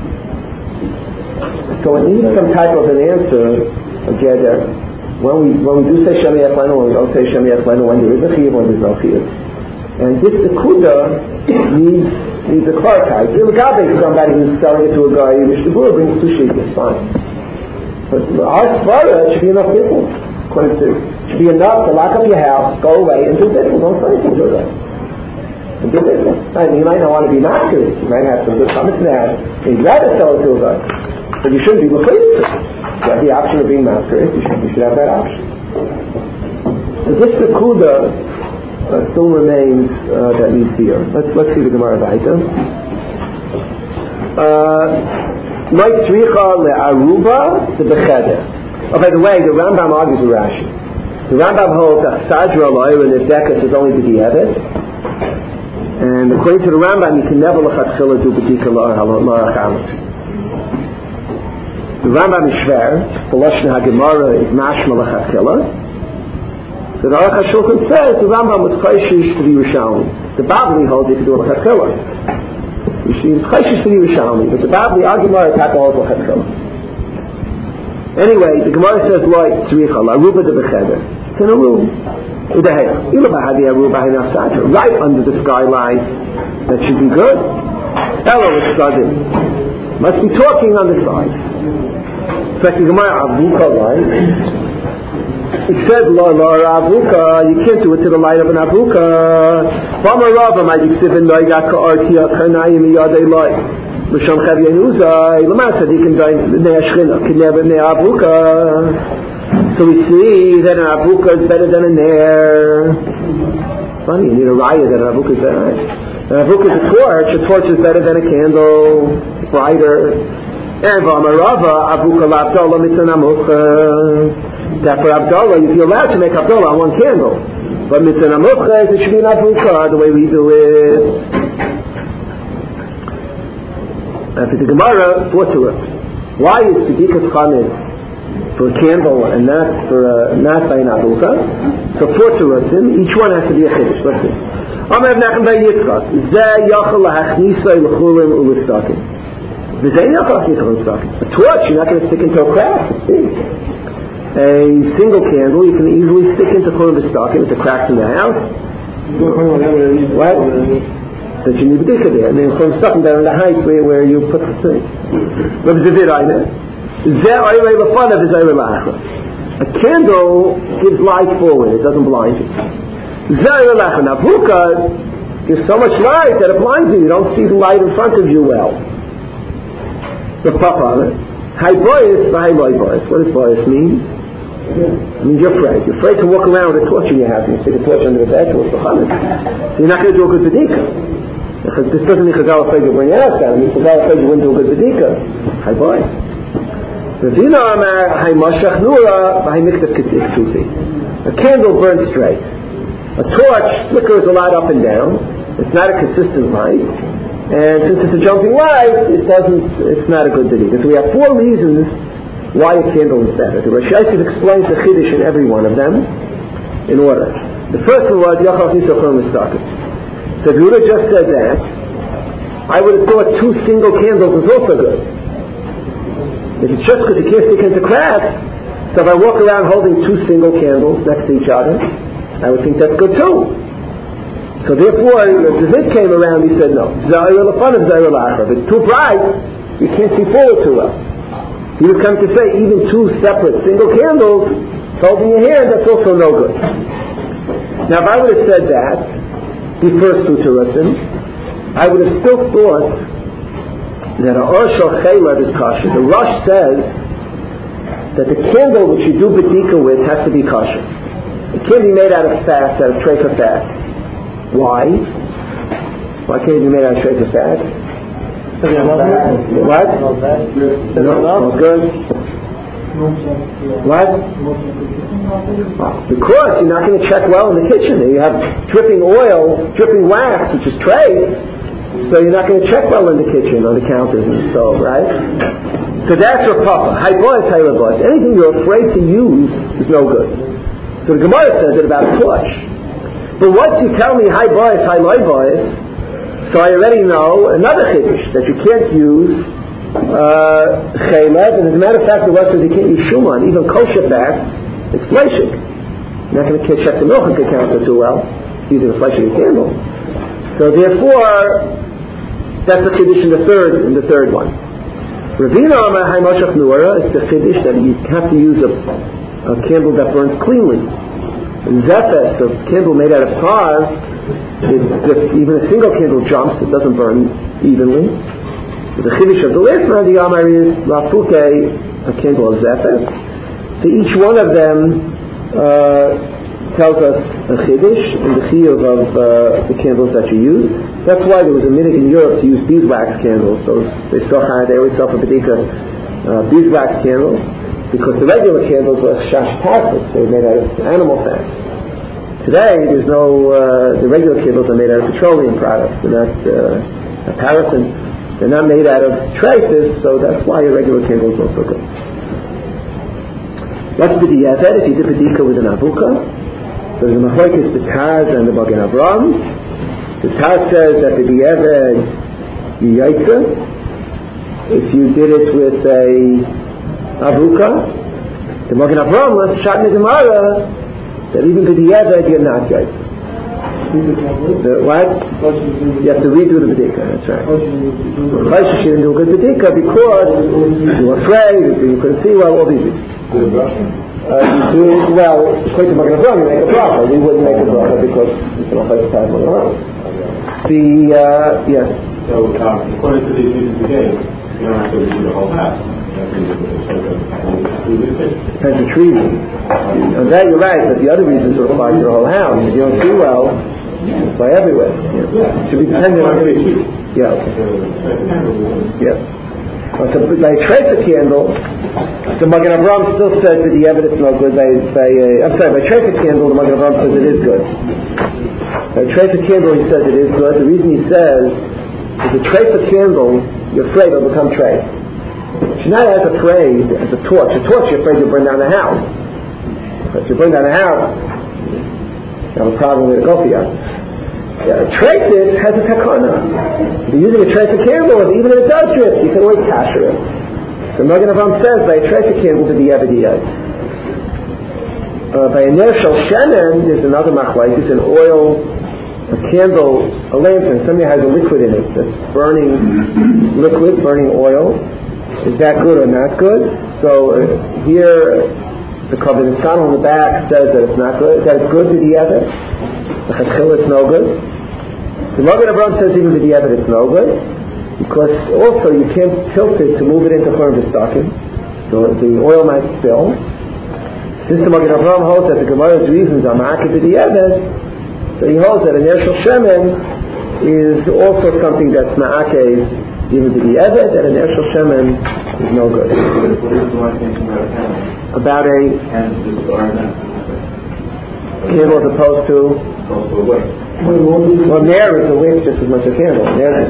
So it needs some type of an answer, again, uh, when we when we do say Shemiach Lenu, when we don't say Shemiach Lenu, when there is a chiyuv, when there's no chiyuv. And this Nekuda needs needs a clarify. If you're somebody who's selling it to a guy, you wish the Buddha brings two sheets, it's fine. But our svara should be enough people. According to, should be enough to lock up your house, go away, and do business. Don't say anything, do that. And do business. I mean, you might not want to be marketed. You might have some good comments in that. You'd rather sell it to a guy. But you shouldn't be looking to it. You have the option of being marketed. You should, you should have that option. So this Nekuda uh, still remains uh, that needs here. Let's let's see the Gemara Vaita. Mike Tzricha le'aruba the becheder. Oh, by the way, the Rambam argues with Rashi. The Rambam holds that Sadra Loyer and Nefdekas is only B'di'evet. And according to the Rambam, you can never l'chatchila do B'dika la'achamet. The Rambam is Shver. The Lashon HaGemara is Mashma l'chatchila. So the Aruch HaShulchan says the Rambam was chayshish to the Yerushalmi. The Babli holds you can do l'chatchila. It's chayshish to the Yerushalmi, but the Babli Gemara attack holds l'chatchila. Anyway, the Gemara says, like, Tzricha, Aruba de Becheder. It's in a room. Right under the skyline. That should be good. Hello, it's sudden. Must be talking on the side. In fact, the Gemara, Avuka, right? It says, La La Avuka, you can't do it to the light of an Avuka. Vama Rava, my Yisivin, Noigaka, Artia, Karnayim, Yadei, Lai. Misham Chav Yenuzai, Lama Tzadikim B'nei Ashchina, K'nei B'nei Avuka. So we see that an Avuka is better than a Ner. Funny, you need a raya that an Avuka is better. An Avuka is a torch. A torch is better than a candle, brighter. And V'amarava Avuka L'Abdallah Mitzvah Namucha. That for Abdallah, you'd be allowed to make Abdallah on one candle. But Mitzvah Namucha, it should be an Avuka, the way we do it. And for the Gemara, four to it. Why is B'dikas Chametz for a candle and not for a, not by an Avuka? So four to it, each one has to be a chiddush. Let's see. Amar Nachman bar Yitzchak, Zeh yachal lahachnisay l'chulim u'listakim. Zeh yachal lahachnisay l'listakim. A torch, you're not going to stick into a crack. See? A single candle, you can easily stick into chulim u'listakim, into cracks in the house. What? That you need B'dika there. And then from stuff there in the height where, where you put the thing. A candle gives light forward, it doesn't blind you. Avuka gives so much light that it blinds you, you don't see the light in front of you well. The papa, high boyas, high loy boyas. What does boyas mean? It means you're afraid. You're afraid to walk around with a torch in your house and you stick a torch under the bed to so you're not going to do a good B'dika. Because this doesn't mean Chazal afraid you bring your house down. It means Chazal afraid you wouldn't do a good B'dika. Hi boy. The Vina Amar, Hi Mashach Nura, Hi Mikdav Ketif Tufi. A candle burns straight. A torch flickers a light up and down. It's not a consistent light. And since it's a jumping light, it doesn't, it's not a good B'dika. So we have four reasons why a candle is better. The Rosh Yosef explains the Chiddush in every one of them in order. The first one was Yachal Nisachon Mistakim. So if you would have just said that, I would have thought two single candles is also good. If it's just because you can't stick into cracks, so if I walk around holding two single candles next to each other, I would think that's good too. So therefore, the Zid came around, he said no. Zahir al-Afan of Zahir al-Achar. If it's too bright, you can't see forward too well. He would come to say even two separate single candles holding your hand, that's also no good. Now if I would have said that, the first two terutzim, I would have still thought that a Or Shel Chaylev is kosher. The Rosh says that the candle which you do bedika with has to be kosher. It can't be made out of fat, out of trefa fat. Why? Why can't it be made out of trefa fat? What? No, no, good. What? Because you're not going to check well in the kitchen. You have dripping oil, dripping wax, which is trace, so you're not going to check well in the kitchen, on the counters and stove, right? So that's your papa. High boys, high boys. Anything you're afraid to use is no good. So the Gemara says it about torch. But once you tell me high boys, high low boys, so I already know another chiddush that you can't use chaylev, and as a matter of fact, the West says you can't use shuman, even kosher fat. It's fleshig. You're not going to check the milk counter too well using a fleshig candle. So therefore, that's the chiddush in the third in the third one. Ravina Amar Hai Moshach Nuara is the chiddush that you have to use a, a candle that burns cleanly. Zephes, a candle made out of tar, if even a single candle jumps, it doesn't burn evenly. The chiddush of the Lifra, the Amar is Lafuke, a candle of Zephes. So each one of them uh, tells us a chiddush in the chiyuv of uh, the candles that you use. That's why there was a minute in Europe to use beeswax candles. Those they still had, they always sell for bedika uh, beeswax candles, because the regular candles were shash taffet, they were made out of animal fat. Today, there's no uh, the regular candles are made out of petroleum products. They're not uh, paraffin. They're not made out of traces, so that's why a regular candle is also good. What's the diyavet if you did bedika with an avuka? So there's a machlokes the Taz and the Magen Avraham. The Taz says that the diyavet yiyaitza. If you did it with a avuka, the Magen Avraham was shot in the Gemara that even the diyavet you're not yaitza. The, what? You have to redo the bedika. That's right. Chayshah she didn't do a good bedika because you were afraid, you couldn't see well, all these things. Uh, you do, well, according to Magen Avraham, you make a bracha. We wouldn't make a bracha because you can offer the time on your own. The, uh, yes. So, um, according to these reasons we gave, you don't have to redo the whole house. Depends which reason. On that you're right, but the other reasons will apply to your whole house. If you don't see well, it's by everywhere. Yeah. It should be dependent on the reason. Yeah. Yeah. Uh, so by trace a candle, the Magen Avraham still says that the evidence is no good. By, by uh, I'm sorry, by trace a candle, the Magen Avraham says it is good. By trace a candle, he says it is good. The reason he says is the trace a candle, you're afraid it'll become trace. She's not as afraid as a torch. A torch, you're afraid you'll burn down the house. But if you burn down the house, you have a problem with a go for you. Uh, trace it has a takana. If you're using a trace of candle, even if it does drip, you can always kasher it. So Magen Avraham says by a trace of candle to the Yevadiyah. Uh, by a ner shel shemen, there's another machlokes. It's an oil, a candle, a lantern. Something has a liquid in it that's burning liquid, burning oil. Is that good or not good? So uh, here, the Kabbalah on the back says that it's not good. That it's good to the Yeved. The Chachil it's no good. The Magen Avraham says even to the Yeved it's no good, because also you can't tilt it to move it into Churban B'Stakim, so the oil might spill. Since the Magen Avraham holds that the Gemara's reasons are ma'akid to the Yeved, so he holds that a ner shel shemen is also something that's ma'akid even to the Yeved, and a ner shel shemen is no good. About a candle as opposed to well, ner is a wick just as much as a candle. Ner,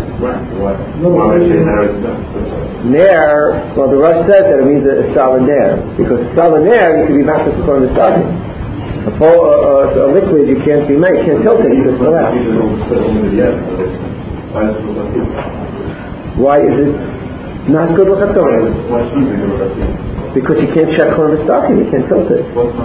ner, well, the Rosh says that it means a solid ner, because a solid ner you can be back to the Churban B'Stakim. A, a, a liquid you can't be made, you can't tilt it, you just pull out. Why is it not good with a because you can't check Churban B'Stakim, you can't tilt it.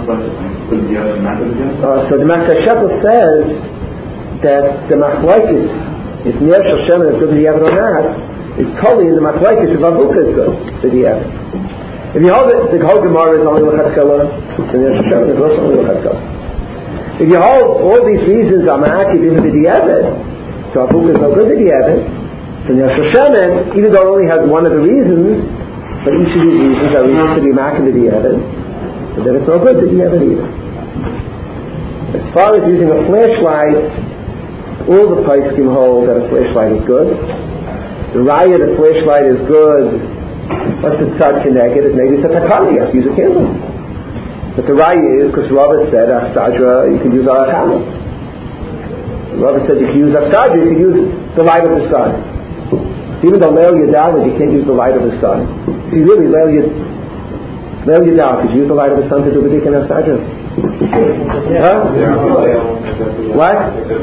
Uh, so the Master Sheppel says that the machlokes, if ner shel shemen is good to the Yeved or not, is totally in the machlokes if avuka is good to the Yeved. If you hold it, the whole Gemara is only l'chatchila, the ner shel shemen is also only l'chatchila. If you hold all these reasons are ma'akid into the Yeved, so avuka is no good to the Yeved, the ner shel shemen, even though it only has one of the reasons, but each of these reasons are reasons to be making to the evidence, and then it's no good to the evidence either. As far as using a flashlight, all the poskim hold that a flashlight is good. The raya the flashlight is good. What's the tzad connected? Is maybe it's a takana, you have to use a candle. But the raya is because Rabbi said Afsadra you can use Arachama. Rabbi said you can use Afsadra, you can use the light of the sun. Even though Leil Yadalid, you can't use the light of the sun. If you really Leil Yadalid, could you use the light of the sun to do B'dik and Afsadra? Huh? What?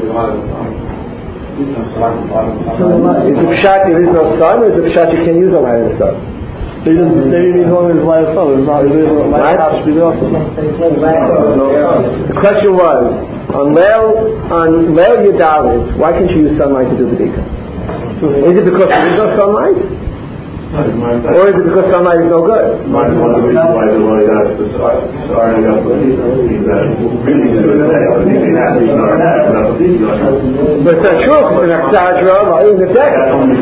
Is the pshat there is no sun, or is the pshat you can't use the light of the sun? They didn't even know his light of sun. It's not really light of the The question was, on Leil, on Leil Yadalid, why can't you use sunlight to do B'dik? Is it because there is no sunlight? Or is it because sunlight is no good? But it's not true, it's an Afsadra in the text.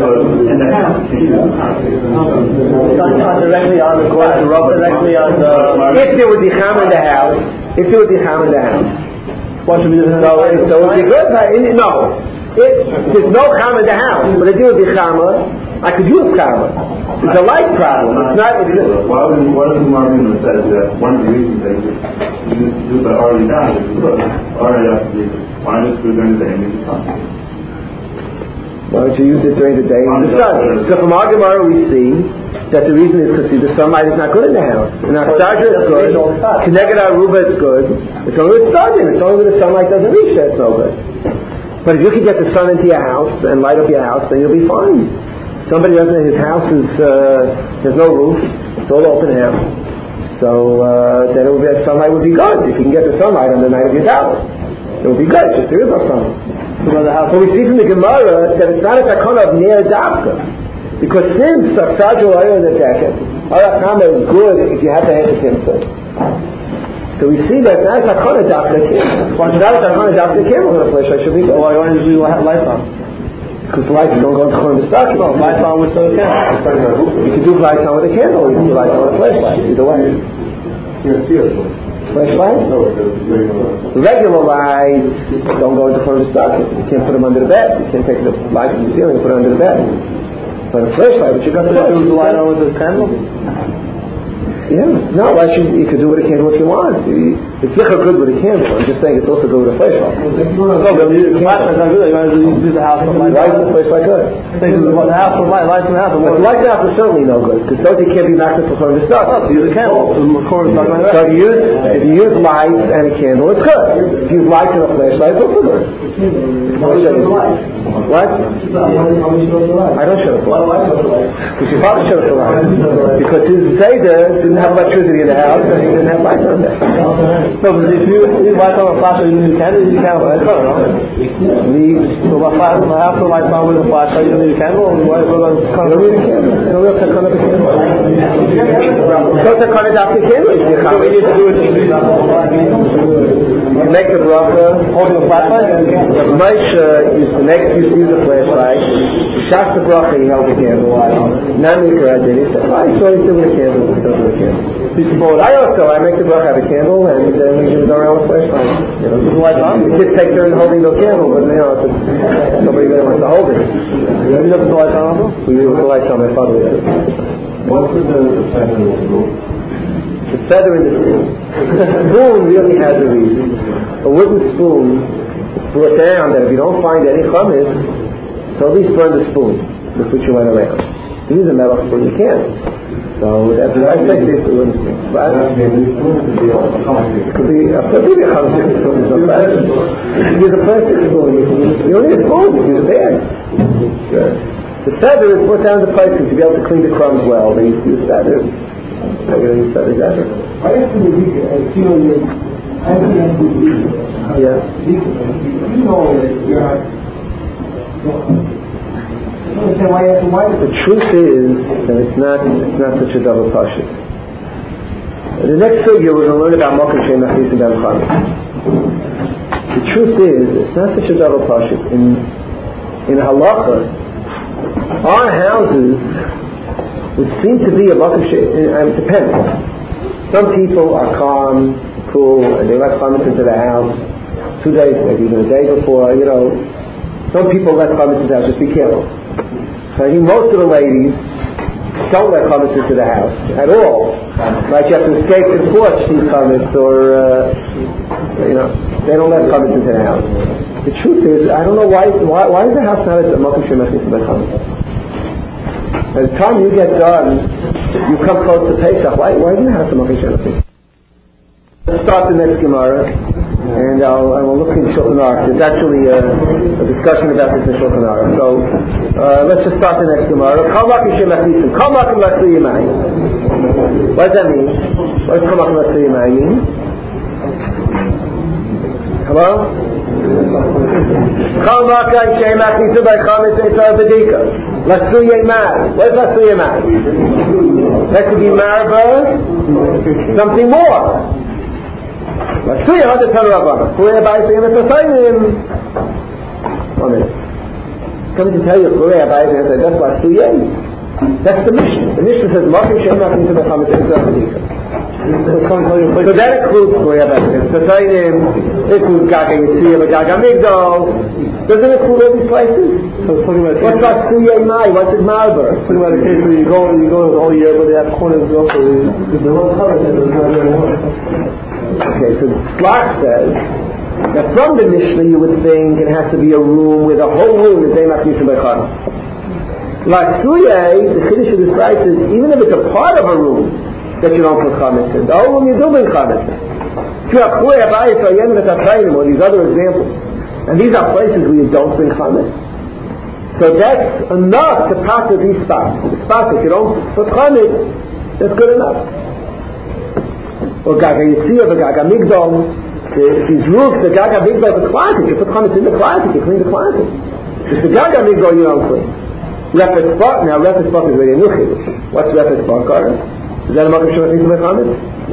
Directly on the court, directly on the... If there would be Cham in the house, if there would be Cham in the house, What should be the... so, so it would be good, right? No. If there's no Cham in the house, but if there would be Cham, I could use Chama. It's a light problem. It's not. It's why would what if the argument says that one of the reasons they do do the already done is because already have to be why just do during the day and use the sun? Why don't you use it during the day and the sun? So from our Gemara we see that the reason is because the sunlight is not good in the house. And our Sadra is good. Connected Aruba is good. It's only with sun in. It's only when the sunlight doesn't reach there. It's no good. But if you can get the sun into your house and light up your house, then you'll be fine. Somebody doesn't, his house is, uh, there's no roof, it's all open house. So, uh, then it would be, sunlight would be good. If you can get the sunlight on the night of your house, it would be good, just there is no sunlight. So we see from the Gemara that it's not a takana of near dafka. Because since Afsadra oil in the jacket, Arachama is good if you have to have the kimsa. So we see that it's not a takana dafka kim. It's not a takana dafka kim, we're going to flash, I should be good. Why don't you do lights on? Because the lights don't go into Churban B'Staki. No, lights on with the candle. You can do lights on with a candle, you can do lights on with a flashlight, either way. Flashlight? Regular lights don't go into Churban B'Staki. You can't put them under the bed. You can't take the light from the ceiling and put it under the bed. But a flashlight, but you got the Do the light on with the candle? Yeah, no, why should you could do with a candle if you want. It's not good with a candle. I'm just saying it's also good with a flashlight. No, but the flashlight's not good. You want to use the house for light. Why is the flashlight good? The house for light, lights in the house. But the light house is certainly no good because those you can't be knocked up for the stuff. Oh, so use a candle. So if you use if you use lights and a candle, it's good. If you use lights and a flashlight, it's also good. What? I don't shut off the light. Because your father shut off the light. Because his Zayda didn't have electricity in the house and he didn't have lights on there. No, but if you use lights on a flashlight, you need a candle, you can't have a candle, no? So the house with lights on with a flashlight, you need a candle? Or what about a candle? You don't need a candle. You don't have to cut up a candle. You don't have to cut it off the candle. So we need to do it You make the bracha holding a flashlight? Moshe used to make used to use a flashlight. He shot the bracha, he held the candle. Namikra did. He said, I saw you doing a candle, he still doing a candle. I also, I make the bracha have a candle and then we just go around with flashlight. You know, the light on. The kids take turns holding the candle, but you know, if somebody really wants to hold it. You know the lights on also? We use the lights on my father. What's the feather in the spoon? The feather in the spoon. The spoon really has a reason. A wooden spoon brought down that if you don't find any chametz, so at least burn the spoon with which you went around. If you use a metal spoon, you can't. So that's what I think it's a wooden spoon. But it could be a could be a chametz spoon. It's not bad. You use a plastic spoon. You don't need a spoon. You use a bag. Sure. The feather is put down the pipe to be able to clean the crumbs well. They used to use feathers. They're going to use feathers ever. Yeah. The truth is that it's not it's not such a double pashut. The next figure we're going to learn about Mokum Shem Achis and Dam Chametz. The truth is it's not such a double pashut. In in halacha, our houses would seem to be a Makom She'ein, and it depends. Some people are calm, cool, and they let chametz into the house two days, maybe even a day before, you know. Some people let chametz into the house, just be careful. So I think most of the ladies don't let chametz into the house at all. Like you have to escape the porch to eat chametz, or, uh, you know, they don't let chametz into the house. The truth is, I don't know why, why, why is the house not a Makom She'ein to the chametz? By the time you get done, you come close to Pesach. Why, why do you have to Makom She'ein? Let's start the next Gemara, and I'll, I will look in Shulchan Aruch. There's actually a, a discussion about this in Shulchan Aruch. So uh, let's just start the next Gemara. Kol Makom She'ein Machnisim. Kol Makom Latzuya Mayim. What does that mean? What does Kol Makom Latzuya Mayim mean? Hello? Kol Makom She'ein Machnisim by Chametz Eitzar B'dika. Latzuya Mayim. What is Latzuya Mayim? That could be marba, something more. Latzuya had the Torah Rabbana. Chulei Abayis and Etzasayim. One minute. Coming to tell you, Chulei Abayis and Etzasayim, that's Latzuya. That's the Mishnah. The Mishnah says, Makom She'ein Machnisim by Chametz Eitzar B'dika. So that includes Chulei Abayis and Etzasayim. It includes Gaga Yitziyah, Gaga Migdal. Does it include all these places? So what's Latzuya Mai? What's it Marber? Talking about a case where you go, you go all year, but they have corners also. The whole cover is not very well. Okay, so Slach says that from the Mishnah you would think it has to be a room with a whole room is Ein Machnisim B'Chana. Latzuya, the Chiddush of this price is even if it's a part of a room that you don't put chametz in, the whole room you do bring chametz in. If you have Chulei Abayis or Yemen Etzasayim or these other examples, and these are places where you don't bring chametz, so that's enough to pass with these spots. The spots if you don't put chametz, that's good enough. Or Gaga Yitziyah, or Gaga Migdal. These roofs, the Gaga Migdal is a closet. You put chametz in the closet, you clean the closet. It's the Gaga Migdal you don't clean. Refet Spot, now Refet Spot is really a new chiddush. What's Refet Spot, Carter? Is that a Makom She'ein by chametz?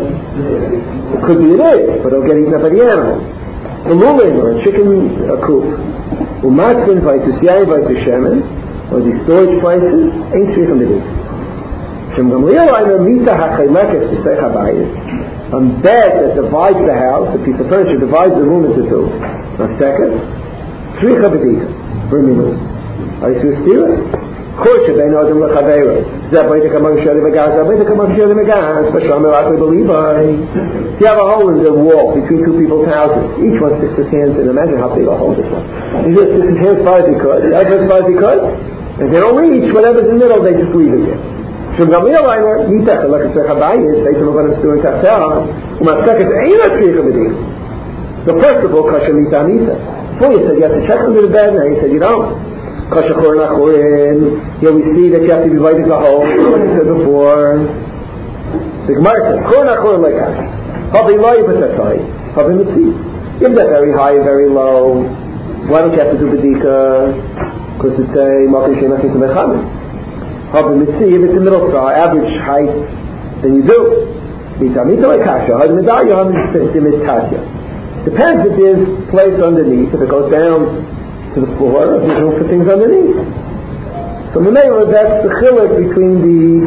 It could be it is, but it'll get eaten up by the animals. A lulin, or a chicken a coop. Umatzin, Vaitis Yain, Vaitis Shemen, or these storage places, ain't tzrichim b'dik. Shem Gamliel Aimer Mita HaChaylekes B'Seich HaBayis, a bed that divides the house, a piece of furniture divides the room into two. A second, tzricha b'dik, bring me room. Are you supposed to steal it? Korsha bein Adam l'chaveiro. Zeh b'yitek Makom She'ein Megaz, Zeh b'yitek Makom She'ein Megaz, B'sham Erakli B'Levi. If you have a hole in the wall between two people's houses, each one sticks his hands in. Imagine how big a hole this one. He just sticks his hands as far as he could, the other as far as he could. If they don't reach, whatever's in the middle, they just leave it there. Shem Gamliel Aimer, Yitach Elakes B'Seich HaBayis, Eitzim Avadim Sturin Tachtel, Umatzekes Eina Tzricha B'dik. So first of all, Kasha Mita Mita. Before you said you have to check under the bed, now you said you don't. Kasha Chor Nachorin. Here we see that you have to be right in the hole, like I said before. The Gemara says, Chor Nachorin like that. Habi Loi B'Tetzai, Habi Mitzi. If they're very high and very low, why don't you have to do B'dika? Because it's a Makom She'ein Machnisim by chametz. Habi Mitzi, if it's the middle star, average height, then you do. Mita Mita like Kasha, Habi Medalya, Habi Mittatya. Depends if there's place underneath, if it goes down to the floor, if there's room for things underneath. So Memela, that's the chiluk between the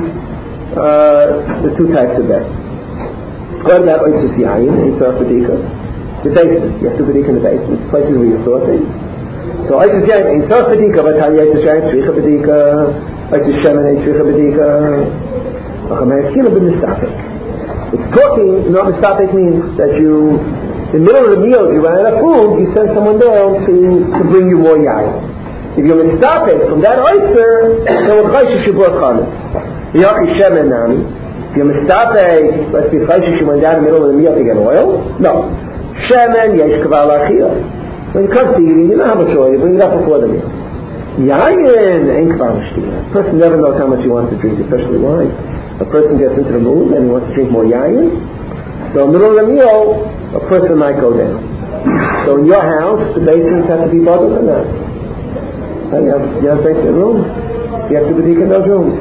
uh, the two types of beds. What about Oitzis Yayin, Eitzar B'dika? The basement, you have to B'dika in the basement, places where you store things. So Oitzis Yayin, Eitzar B'dika, but how you Eitzis Yayin, Tzricha B'dika, Oitzis Shemen, Tzricha B'dika, Achamayakila B'nistapik. It's talking, not Nistapik means that you, in the middle of the meal, if you run out of food, you send someone down to, to bring you more yayin. If you're mistapek from that oyster, then we'll chayshish you brought chametz. Yachi shemen nami. If you're mistapek, let's be chayshish you went down in the middle of the meal to get oil. No. Shemen yesh kaval achiyah. When it comes to eating, you don't have a choice. You bring it up before the meal. Yayin ain't kaval shtiyah. A person never knows how much he wants to drink, especially wine. A person gets into the mood and he wants to drink more yayin. So in the middle of the meal, a person might go down. So in your house, the basements have to be bottled or not? You have, you have basement rooms. You have to bedika in those rooms.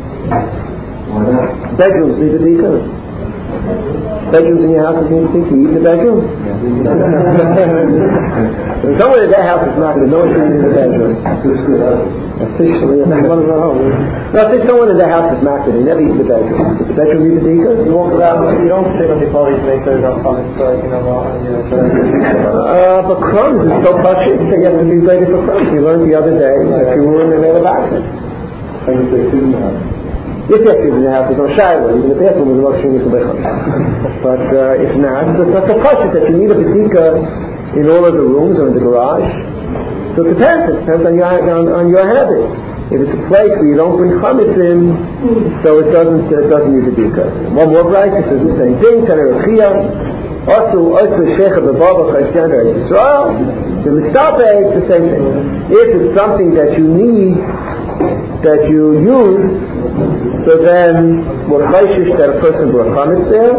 Why not? Bedrooms need bedika. Bedrooms in your house need bedika. You eat in the bedroom? Yeah. Somewhere in that house is not good. No one should eat in the bedroom. Officially, no, if someone in the house is marked, they never eat in the bedroom. Does the bedroom need the Dika? You walk around, you don't sit on the body to make sure there's no comments, so you know, uh, you know, uh, but crumbs is so precious, so you have to be ready for crumbs. We learned the other day that if you were in the middle of basket. And you say food in the house. If you have food in the house, there's no shower. Even the bathroom is not showing you some But uh, if not, so it's so precious that you need a Dika in all of the rooms or in the garage. So it depends. It depends on your on, on your habit. If it's a place where you don't bring chametz in, so it doesn't uh, doesn't need the dika. One more price, it says the same thing. Taner Rechia, also also sheikh of the Baba Chayshyan Israel. The mistape, it's the same thing. If it's something that you need, that you use, so then we're chayshish that a person brought chametz there.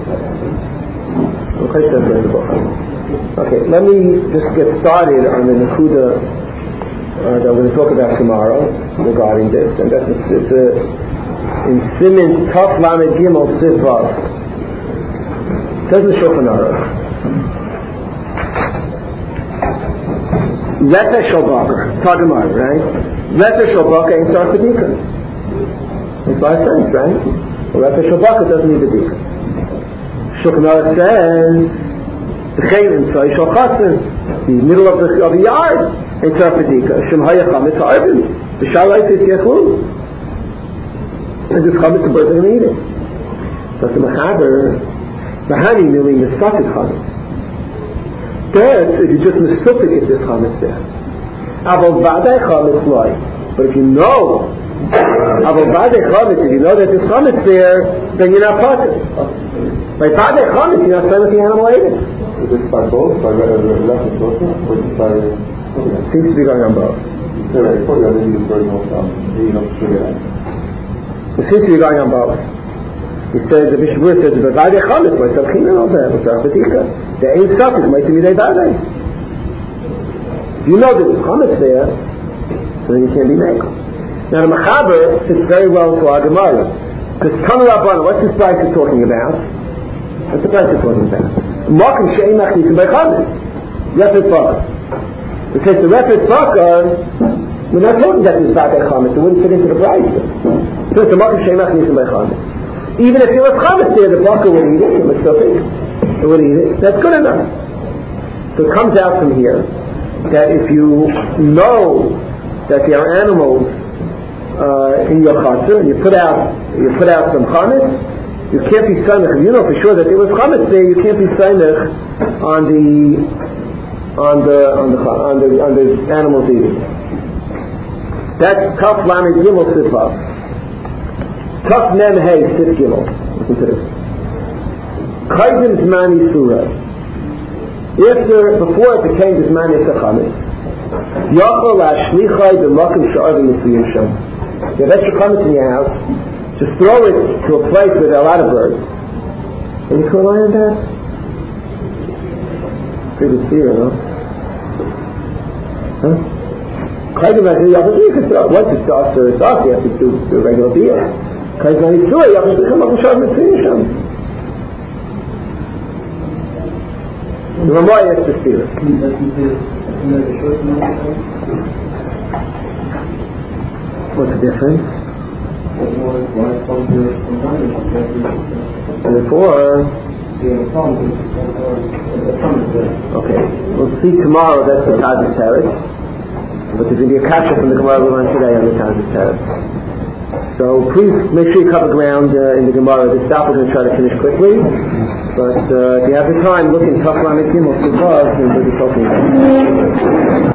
We're chayshish that a person brought chametz. Okay, let me just get started on the Nakuda uh, that we're going to talk about tomorrow regarding this. And that's a, it's a, in Siman Taf Lamed Gimel Siv Vav. It says in Shulchan Aruch, Refer Shalbaka, Tagamar, right? Refer Shalbaka ain't Sarf B'dika. Makes a lot of sense, right? Well, Refer Shalbaka doesn't need the Dika. Shulchan Aruch says, the middle of the, of the yard, and Tzarfadika, Shem Hayacham, it's Arvin, the Shalai is Yechlu. And this chametz, the birds are going to eat it. But the Machaber, Mahani merely mistaken chametz. That's if you just misupik at this chametz there. Aval Vadai chametz loy. But if you know, Aval Vadai chametz, if you know that this chametz there, then you're not potter. By Vadai chametz, you're not saying that the animal ate it. Is this by both? By left and social? Or just by... Seems to be going on both. So, I thought you had to bird no stuff. You know, sugar. It seems to be going on both. He says, the Bishop says, but Vadei chametz, but Tzarchim and all that, but Tzarchadika. There ain't stuff, it might be Midei Vadei. If you know there's chametz there, so then you can't be made. Now the Machaber fits very well to our Gemara. Because Tanu Rabbana, what's this price we're talking about? What's the price we're talking about? Makim she'ein machnisim by chametz. Refes bakar. It says the refes bakar, we're not talking about this Vadei chametz, it wouldn't fit into the price. So it's the makim she'ein machnisim by chametz. Even if there was chametz there, the bakar would eat it, it would still think. It would eat it. That's good enough. So it comes out from here that if you know that there are animals uh, in your chatzah, and you put out you put out some chametz, you can't be saimach. If you know for sure that there was chametz there, you can't be saimach on the on the on the on the on the animals eating. That's Taf Lamed Gimel Sif Vav. Taf Mem Hey Sif Gimel. Listen to this. Kaidem Zman Yisura. After before it became the Zman Yisur chametz, Yachol Ashlichai B'Makim Sha'ar V'Nisuyim Shem. You have extra chametz in your house. Just throw it to a place where there are a lot of birds. And you can rely on that? Pretty fear, no? Huh? You can throw it. Once it's us or it's us, you have to do the regular deal. The Ramah has to steer it. What's the difference? And therefore, okay, we'll see tomorrow that's the Taz Teretz, but there's going to be a kasha from the Gemara we learned today on the Taz Teretz. So please make sure you cover ground uh, in the Gemara. This stop we're going to try to finish quickly, but uh, if you have the time, look in Taf Lamed Gimel Sif Vav and we'll be talking about it.